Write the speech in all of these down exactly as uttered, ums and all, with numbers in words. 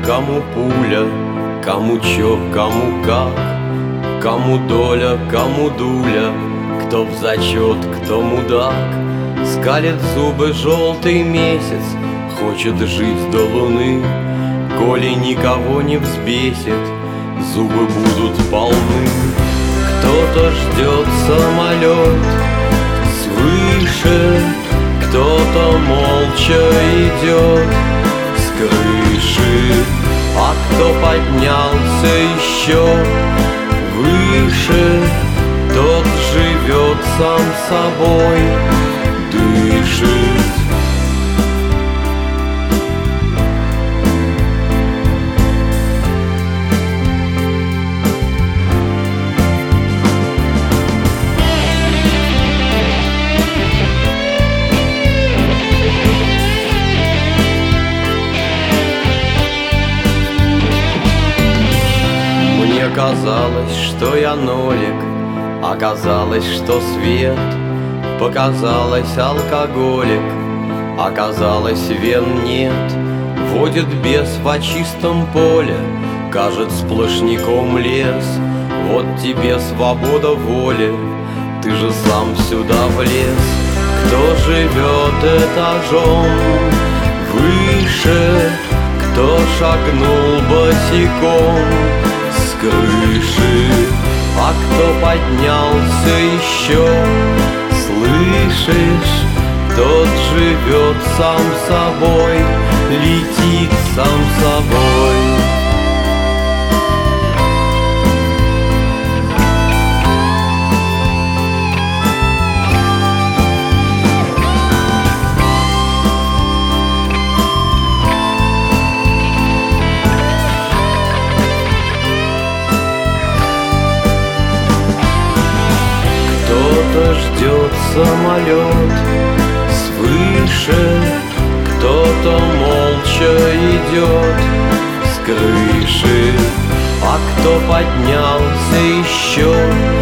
кому пуля, кому чё, кому как, кому доля, кому дуля, кто в зачет, кто мудак. Скалит зубы желтый месяц, хочет жить до луны. Коли никого не взбесит, зубы будут полны. Кто-то ждет самолет свыше, кто-то молча идет с крыши, а кто поднялся еще выше, тот живет сам собой, дышит. Казалось, что я нолик, оказалось, что свет. Показалось, алкоголик, оказалось, вен нет. Водит бес во чистом поле, кажет сплошняком лес. Вот тебе свобода воли, ты же сам сюда влез. Кто живет этажом выше, кто шагнул босиком с крыши, а кто поднялся еще, слышишь, тот живет сам собой, летит сам собой. Кто-то ждет самолет свыше, кто-то молча идет с крыши, а кто поднялся еще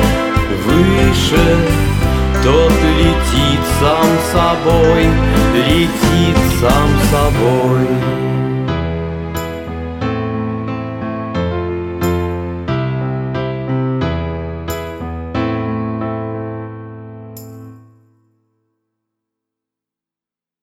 выше, тот летит сам собой, летит сам собой.